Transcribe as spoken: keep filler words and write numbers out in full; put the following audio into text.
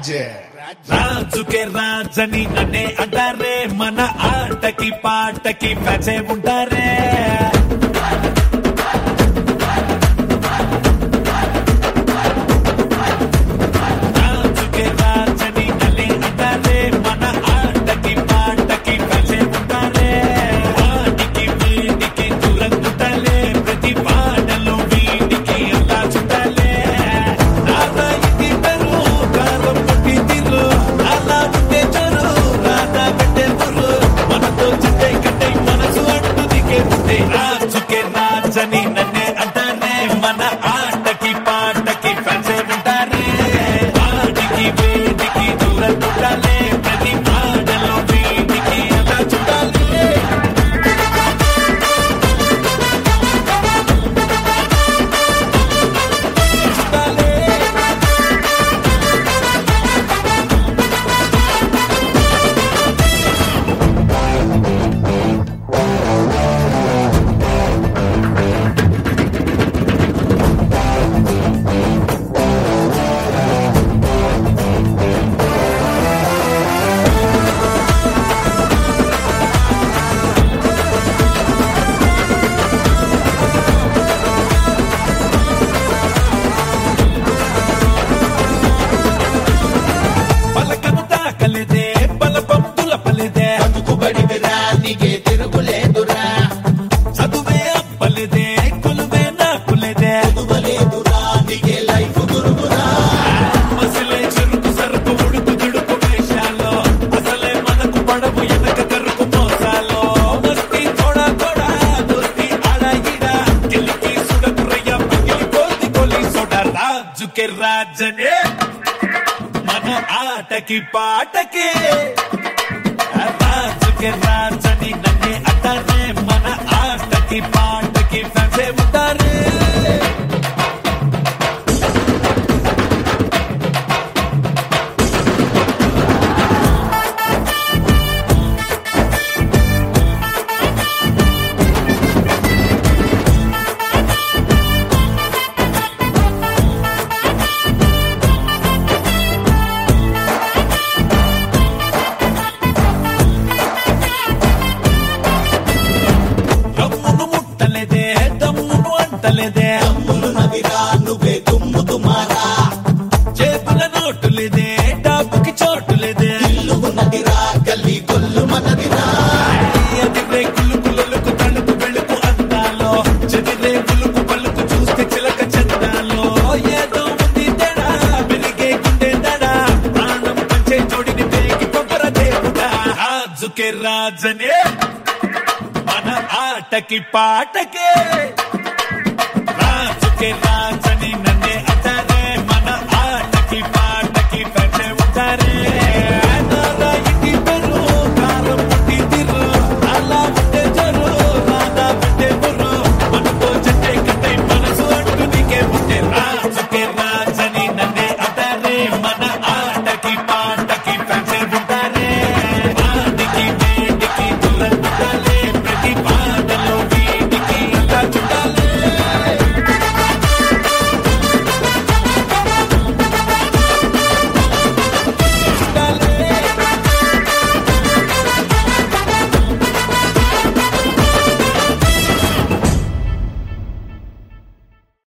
రాజుకే రాజని నన్నే అంటారే, మన ఆటకి పాటకి ప్యాచే ఉంటారే. రాజుకే రాజని నన్నే అంటారే, మన ఆటకి పాటకి ప్యాచే ఉంటారే. వాడికి వీడికి దూరం చుట్టాలే, ప్రతి పాటలో వీడికి అలా చుట్టాలే. రాధాయికి పెరు కారం పట్టి తిరు, అలా ఉంటే చరు రాధా పెట్టే పురు. మనతో చుట్టే కట్టే మనసు అంటూ దిగే ఉంటే. రాజుకే రాజని నన్నే అంటారే, మన ఆటకి పాటకి ఫ్యాన్సే ఉంటారే. వాడికి వేడికి దూరం చుట్టాలే, ప్రతి పాటలో వీడికి అలా చుట్టాలే. పలకను తాకలేదే, బలపం తులపలేదే, బతుకుబడి విరానికే తిరుగులేదురా, చదువే అప్పలేదే, కొలువే నాకులేదే. చదువలేదురా నీకే లైఫ్ గురువురా. అసలే చెరుకు సరుకు ఉడుకు దుడుకు వేషాలో, అసలే మనకు పడవు ఎనక కరుకు మోసాలో. మస్తి తోడా తోడా దోస్తి ఆడా ఈడా, గెలికి సుడకురయ్య పగిలి పోతి కొలి సోడ. రాజుకే రాజనే మన ఆటకి పాటకి, రాజుకే రాజని నన్నే అంటారే, మన ఆటకి పాటకి ఫ్యాన్సే ఉంటారే. రమ్మును ముట్టలేదే, దమ్మును అంటలేదే, తమ్ములు నవిరా నువ్వే తుమ్ము తుమారా, చేతుల నోటు లేదే, డబ్బుకి చోటు లేదే. ఇల్లు ఉన్నదిరా గల్లీ కొల్లు మనదిరా. అదిరే కులుకు లొలుకు తణుకు వెళుకు అందాలో, చెదిరే పులుకు పలుకు చూస్తే చిలక చందాలో. ఏదో ఉంది తేడా, వెలిగే గుండె దడా, ప్రాణం పంచే జోడిని పేగి పొగర దేవుడా. రాజుకే రాజనే మన ఆటకి పాటకే.